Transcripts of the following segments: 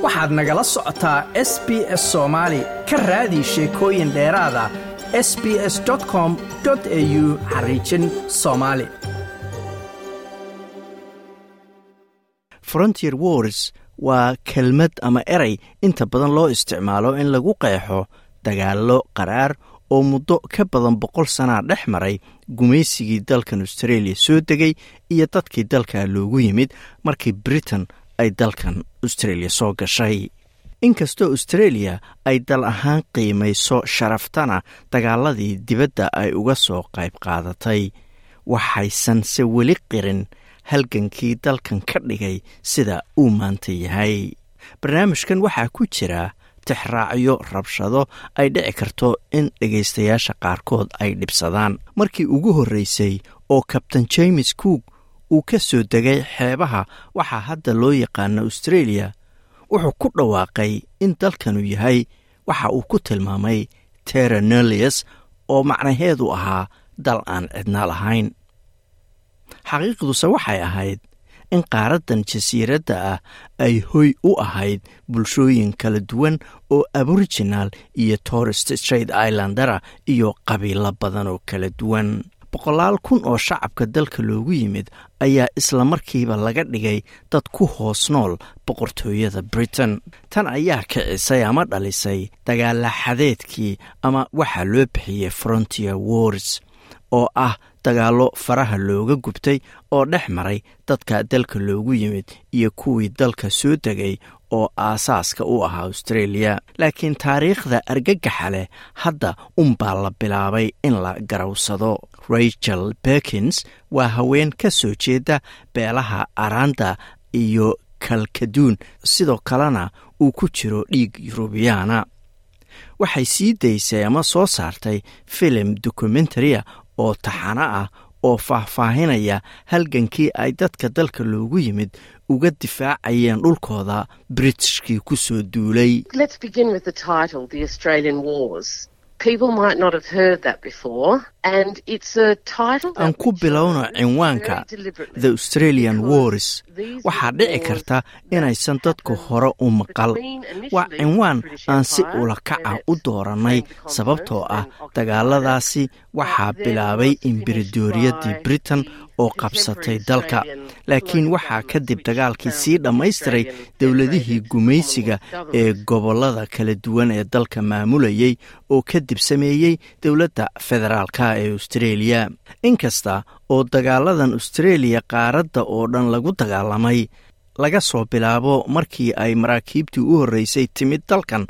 waxaad nagala socotaa SBS Soomaali ka raadi sheekooyin dheeraada sbs.com.au/Somali. Frontier Wars waa kelmad ama eray inta badan loo isticmaalo in lagu qeexo dagaallo qaraar oo muddo ka badan 100 sano dhex maray gumaysigii dalkan Australia soo degay iyo dadkii dalka loogu yimid markii Britain ay dalkan Australia soo gashay. inkastoo Australia ay dal ahaan qiimayso sharaftana dagaaladii dibadda ay uga soo qayb qaadatay, waxaysan se weli qirin halgankii dalkan ka dhigay sida uu maanta yahay. barnaamijkan waxaa ku jira tixraacyo rabshado ay dhici karto in dhegaystayaasha qaarkood ay dhibsadaan. markii ugu horreysay oo Captain James Cook uu ka soo degay xeebaha waxaa hadda loo yaqaano Australia, wuxuu ku dhawaaqay in dalkanu yahay waxa uu ku tilmaamay Terra Nullius oo macnaheedu ahaa dal aan cidna lahayn. xaqiiqduse waxay ahayd in qaaradan jasiiradda ah ay hoy u ahayd bulshooyin kala duwan oo Aboriginal iyo Torres Strait Islandera iyo qabiilo badan oo kala duwan. 100,000 oo shacabka dalka loogu yimid ayaa isla markiiba laga dhigay dad ku hoos nool boqortooyada Britain. tan ayaa kicisay ama dhalisay dagaal xadeedkii ama waxa loo bixiyay Frontier Wars oo ah dagaallo faraha looga gubtay oo dhex maray dadka dalka loogu yimid iyo kuwii dalka soo degay oo aasaaska u ahaa Australia. laakiin taariikhda argagaxa leh hadda unbaa la bilaabay in la garawsado. Rachel Perkins waa haween ka soo jeeda beelaha Aranda iyo Kalkaduun, sidoo kalena uu ku jiro dhiig Yurubiyaana. waxay sii daysay ama soo saartay filim documentary oo taxana ah oo faahfaahinaya halgankii ay dadka dalka loogu yimid uga difaacayeen dhulkooda Britishkii ku soo duulay. Let's begin with the title, The Australian Wars. People might not have heard that before, and it's a title aan ku bilowno cinwaanka The Australian Wars. waxaa dhici karta inaysan dadku hore u maqal. waa cinwaan aan si ula kac ah u dooranay sababtoo ah dagaaladaasi waxaa bilaabay Imberadoriyadii Britain oo qabsatay dalka, laakiin waxaa kadib dagaalkii sii dhammaystiray dowladihii gumaysiga ee gobollada kala duwan ee dalka maamulayay oo kadib sameeyey dowladda federaalka ee Australia. inkasta oo dagaaladan Australia qaaradda oo dhan lagu dagaalamay laga soo bilaabo markii ay maraakiibtii u horreysay timid dalkan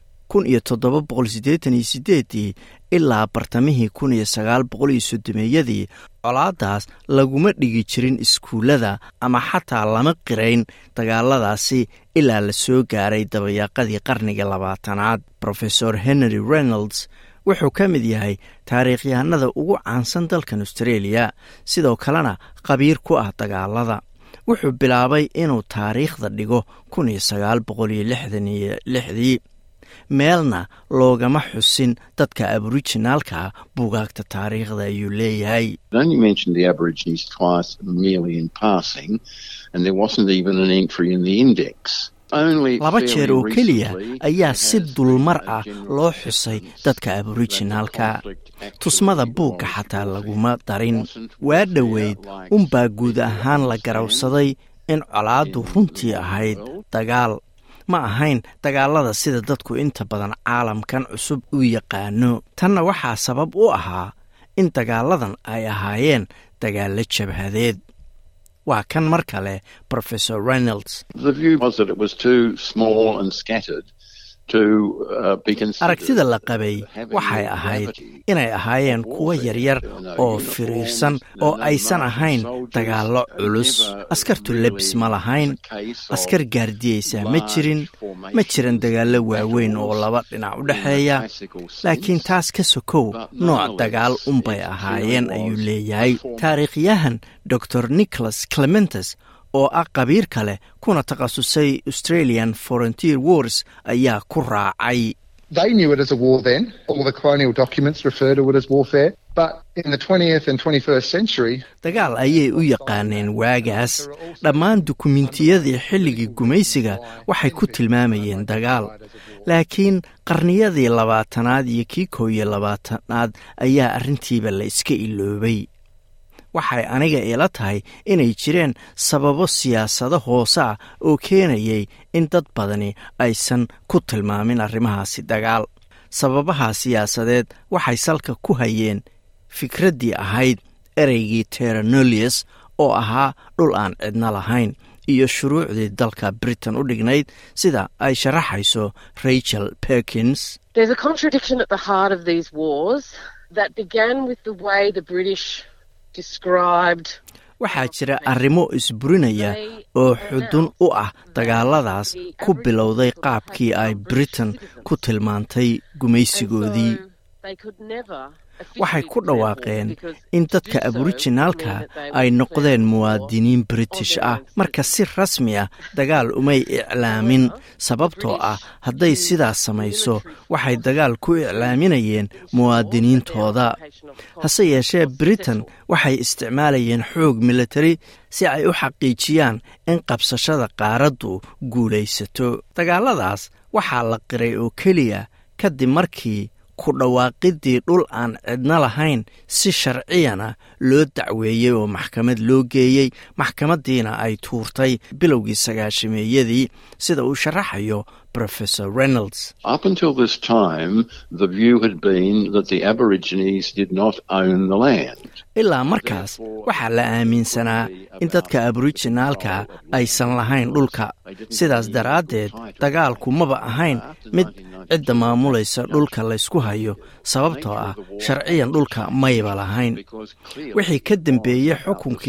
1788 ilaa bartamihii 1930yadii, colaadaas laguma dhigi jirin iskuulada ama xataa lama qirayn dagaaladaasi ilaa la soo gaaray dabayaaqadii qarniga 20aad. Professor Henry Reynolds wuxuu ka mid yahay taariikhyahanada ugu caansan dalkan Australia, sidoo kalena khabiir ku ah dagaalada. wuxuu bilaabay inuu taariikhda dhigo 1966 meelna loogama xusin dadka Aboriginalka buugaagta taariikhda ayuu leeyahay. Only mentioned the Aborigines twice merely in passing, and there wasn't even an entry in the index. 2 jeer oo keliya ayaa si dulmar ah loo xusay dadka Aboriginalka. tusmada buugga xataa laguma darin. waa dhoweyd unbaa guud ahaan la garawsaday in colaadu runtii ahayd dagaal, ma ahayn dagaalada sida dadku inta badan caalamkan cusub u yaqaano. tanna waxaa sabab u ahaa in dagaaladan ay ahaayeen dagaalo jabhadeed. waa kan mar kale Professor Reynolds. The view was that it was too small and scattered to be considered. aragtida la qabay waxay ahayd inay ahaayeen kuwa yaryar oo firiirsan oo aysan ahayn dagaallo culus. askartu lebis ma lahayn, askar gaardiyeysa ma jiran dagaallo waaweyn oo laba dhinac u dhexeeya, laakiin taas ka sokow nooc dagaal unbay ahaayeen ayuu leeyahay. taariikhyahan Dr. Nicholas Clementes oo ah qabiir kale kuna takhasusay Australian Frontier Wars ayaa ku raacay. They knew it as a war then. All the colonial documents refer to it as warfare. But in the 20th and 21st century, dagaal ayay u yaqaaneen waagaas. Dhammaan dukumentiyadii xilligii gumaysiga waxay ku tilmaamayeen dagaal. Laakiin qarniyadii 20aad iyo kii 21aad ayaa arrintiiba la iska iloobay. Waxay aniga ila tahay inay jireen sababo siyaasado hoose ah oo keenayay in dad badani aysan ku tilmaamin arrimahaasi dagaal. Sababaha siyaasadeed waxay salka ku hayeen fikraddii ahayd ereygii terra nullius oo ahaa dhul aan cidna lahayn iyo shuruucdii dalka Britain u dhignayd sida ay sharaxayso Rachel Perkins. There's a contradiction at the heart of these wars that began with the way the British described. Waxaa jira arrimo isburinaya oo xudun u ah dagaaladaas ku bilowday qaabkii ay Britain ku tilmaantay gumaysigoodii. Waxay ku dhawaaqeen in dadka aboriginaalka ay noqdeen muwaadiniin British ah. Marka si rasmi ah dagaal umay iclaamin, sababtoo ah hadday sidaas samayso waxay dagaal ku iclaaminayeen muwaadiniintooda. Hase yeeshee Britain waxay isticmaalayeen xoog military si ay u xaqiijiyaan in qabsashada qaaraddu guulaysato. Dagaaladaas waxaa la qiray oo keliya kadib markii ku dhawaaqidii dhul aan cidna lahayn si sharciyana loo dacweeyey oo maxkamad loo geeyey. Maxkamadiina ay tuurtay bilowgii 90meeyadii sida uu sharaxayo Professor Reynolds. Up until this time, the view had been that the Aborigines did not own the land. Ilaa markaas waxaa la aaminsanaa in dadka aboriginaalka aysan lahayn dhulka. Sidaas daraaddeed dagaalku maba ahayn mid cidda maamulaysa dhulka laysku hayo, sababtoo ah sharciyan dhulka mayba lahayn. Wixii ka dambeeyey xukunkii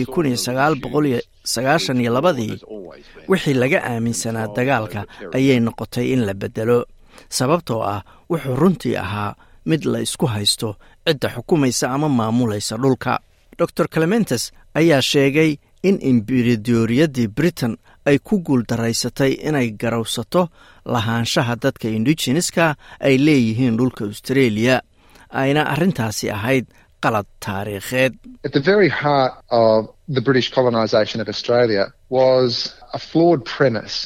1992 wixii laga aaminsanaa dagaalka ayay noqotay in la bedelo, sababtoo ah wuxuu runtii ahaa mid la isku haysto cidda xukumaysa ama maamulaysa dhulka. Dr. Clementes ayaa sheegay in imberadoriyadii Britain ay ku guuldaraysatay inay garowsato lahaanshaha dadka indigenouska ay leeyihiin dhulka Australia, ayna arrintaasi ahayd qalad taariikheed. At the very heart of the British colonisation of Australia was a flawed premise.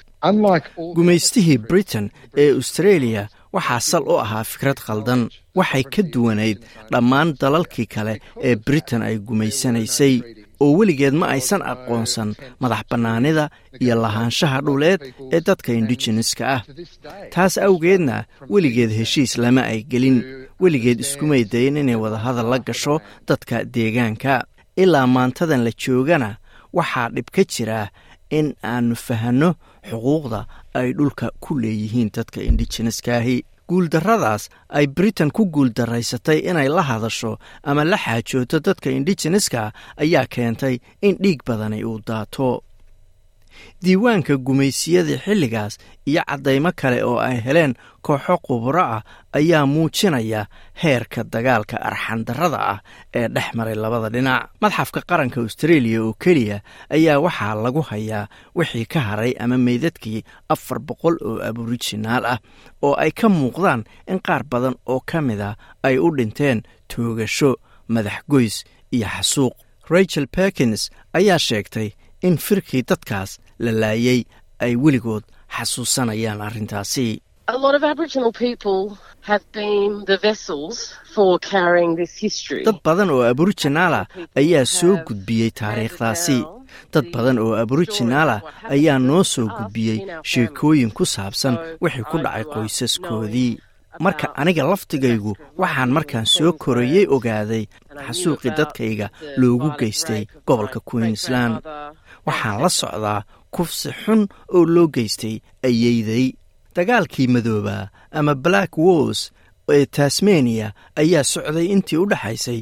Gumaystihii Britain ee Australia waxaa sal u ahaa fikrad khaldan. Waxay ka duwanayd dhammaan dalalkii kale ee Britain ay gumaysanaysay, oo weligeed ma aysan aqoonsan madax bannaanida iyo lahaanshaha dhuleed ee dadka indigenouska ah. Taas awgeedna weligeed heshiis lama ay gelin, weligeed iskumay dayin inay wadahadal la gasho dadka deegaanka. Ilaa maantadan la joogana waxaa dhib ka jira in aanu fahanno xuquuqda ay dhulka ku leeyihiin dadka indigenouskaahi. Guuldarradaas ay Britain ku guuldaraysatay inay la hadasho ama la xaajooto dadka indigenouska ayaa keentay in dhiig badani uu daato. Diiwaanka gumaysiyadii xilligaas iyo caddaymo kale oo ay heleen kooxo khubaro ah ayaa muujinaya heerka dagaalka arxandarrada ah ee dhex maray labada dhinac. Madxafka qaranka Australia oo keliya ayaa waxaa lagu hayaa wixii ka haray ama meydadkii 400 oo aboriginaal ah oo ay ka muuqdaan in qaar badan oo ka mid ah ay u dhinteen toogasho, madax goys iyo xasuuq. Rachel Perkins ayaa sheegtay in firkii dadkaas la laayay ay weligood xasuusanayaan arrintaasi. A lot of Aboriginal people have been the vessels for carrying this history. Dad badan oo Aboriginala ayaa soo gudbiyey taariikhdaasi. Dad badan oo Aboriginala ayaa noo soo gudbiyey sheekooyin ku saabsan wixii ku dhacay qoysaskoodii. Marka aniga laftigaygu waxaan markaan soo korayay ogaaday xasuuqii dadkayga loogu geystay gobolka Queensland. Waxaan la socdaa kufsi xun oo loo geystay ayeyday. Dagaalkii madooba ama Black Wars ee Tasmania ayaa socday intii u dhaxaysay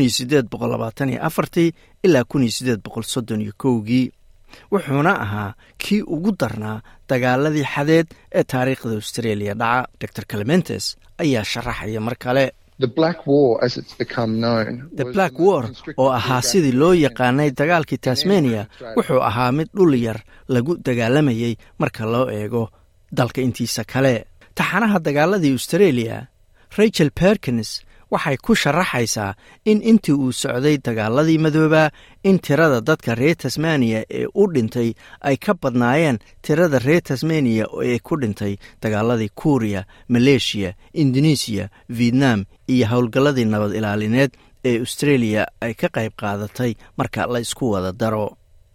1824 ilaa 1831. Wuxuuna ahaa kii ugu darnaa dagaaladii xadeed ee taariikhda Australia dhaca. Dr. Clementes ayaa sharaxaya mar kale. The Black War, as it's become known, The Black War oo ahaa sidii loo yaqaanay dagaalkii Tasmania wuxuu ahaa mid dhul yar lagu dagaalamayay marka loo eego dalka intiisa kale. Taxanaha dagaaladii Australia, Rachel Perkins waxay ku sharaxaysaa in intii uu socday dagaaladii madoobaa in tirada dadka reer tasmaniya ee u dhintay ay ka badnaayeen tirada reer tasmaniya ee ku dhintay dagaaladii kuuriya maleeshiya indonesiya vietnam iyo howlgalladii nabad ilaalineed ee australia ay ka qayb qaadatay marka la isku wada daro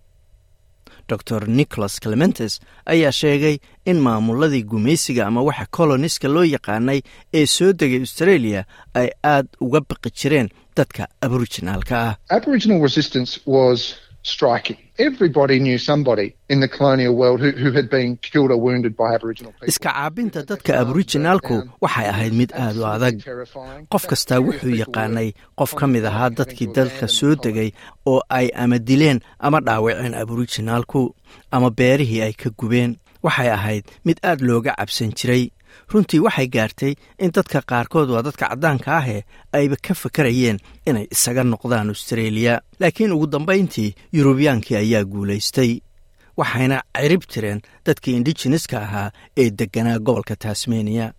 dor nicholas clementes ayaa sheegay in maamuladii gumaysiga ama waxa coloniska loo yaqaanay ee soo degay australia ay aad uga baqi jireen dadka aboriginaalka ah. Aboriginal resistance was striking. Everybody knew somebody in the colonial world who had been killed or wounded by Aboriginal people. Iska caabinta dadka aboriginaalku waxay ahayd mid aad u adag. Qof kastaa wuxuu yaqaanay qof ka mid ahaa dadkii dalka soo degay oo ay ama dileen ama dhaawaceen aboriginaalku ama beerihii ay ka gubeen. Waxay ahayd mid aad looga cabsan jiray. runtii waxay gaartay in dadka qaarkood waa dadka caddaanka ahee ayba ka fakarayeen inay isaga noqdaan australia laakiin ugu dambayntii yurubiyaankii ayaa guulaystay waxayna cirib tireen dadkii indigeneska ahaa ee degganaa gobolka tasmania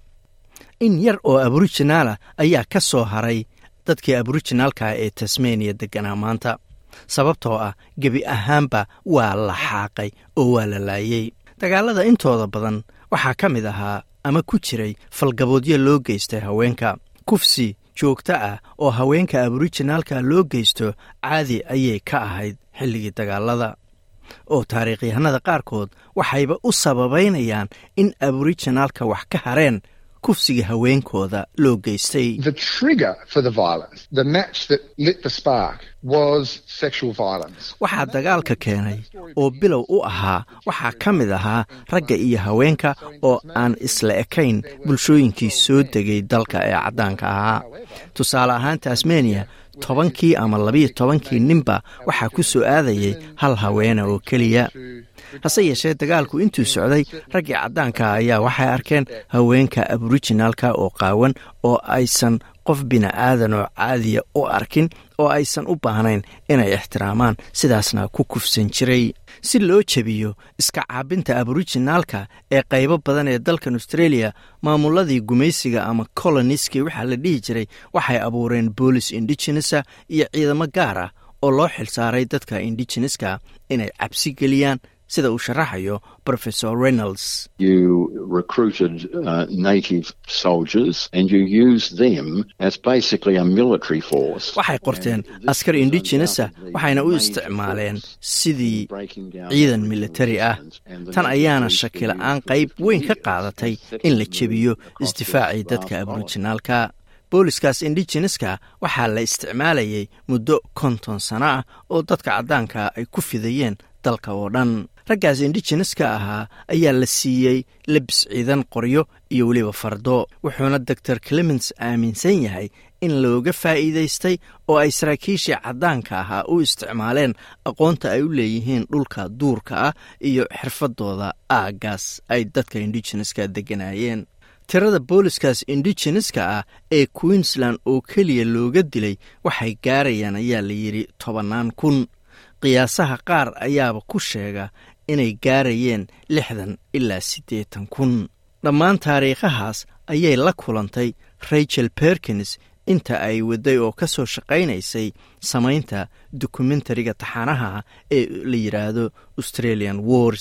in yar oo aboriginala ayaa ka soo haray dadkii aboriginaalka ee tasmania degganaa maanta sababtoo ah gebi ahaanba waa la xaaqay oo waa la laayay dagaalada intooda badan waxaa ka mid ahaa ama ku jiray falgaboodyo loo geystay haweenka kufsi joogto ah oo haweenka aboriginaalka loo geysto caadi ayay ka ahayd xilligii dagaalada oo taariikhyahanada qaarkood waxayba u sababaynayaan in aboriginaalka wax ka hareen kufsiga haweenkooda loo geystay. The trigger for the violence, the match that lit the spark was sexual violence. Waxaa dagaalka keenay oo bilow u ahaa waxaa ka mid ahaa ragga iyo haweenka oo aan isla ekayn bulshooyinkii soo degay dalka ee caddaanka ahaa. Tusaale ahaan Tasmania 10 ama 12 ninba waxaa ku soo aadayay hal haweena oo keliya. hase yeeshee dagaalku intuu socday raggii caddaanka ayaa waxay arkeen haweenka aboriginaalka oo qaawan oo aysan qof bini'aadan oo caadiya u arkin oo aysan u baahnayn inay ixtiraamaan sidaasna ku kufsan jiray si loo jabiyo iska caabinta aboriginaalka ee qaybo badan ee dalkan australia maamuladii gumaysiga ama coloniskii waxaa la dhihi jiray waxay abuureen boolis indigenesa iyo ciidamo gaar ah oo loo xilsaaray dadka indigeneska inay cabsi geliyaan sida uu sharaxayo Professor Reynolds. You recruited native soldiers and you used them as basically a military force. Waxay qorteen askar indigenesa waxayna u isticmaaleen sidii ciidan military ah. Tan ayaana shakil-aan qayb weyn ka qaadatay in la jabiyo isdifaacii dadka aboriginaalka. booliskaas indigeneska waxaa la isticmaalayay muddo 50 sano ah oo dadka caddaanka ay ku fidayeen dalka oo dhan. raggaas indigeneska ahaa ayaa la siiyey labis ciidan qoryo iyo weliba fardo wuxuuna Dr. Clements aaminsan yahay in looga faa'iidaystay oo ay saraakiishii caddaanka ahaa u isticmaaleen aqoonta ay u leeyihiin dhulka duurka ah iyo xirfadooda aagaas ay dadka indigeneska degganaayeen. tirada booliskaas indigeneska ah ee Queensland oo keliya looga dilay waxay gaarayaan ayaa la yidhi 10,000 qiyaasaha qaar ayaaba ku sheega inay gaarayeen 60 ilaa 80,000 dhammaan taariikhahaas ayay la kulantay Rachel Perkins inta ay waday oo ka soo shaqaynaysay samaynta dokumentariga taxanaha ee la yiraahdo Australian Wars.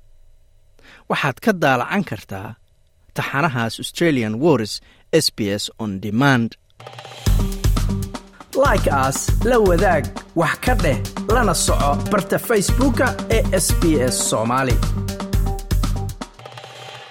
waxaad ka daalacan kartaa taxanahaas Australian Wars SBS on demand. like us la wadaag wax ka dheh lana soco barta Facebooka ee SBS Somali.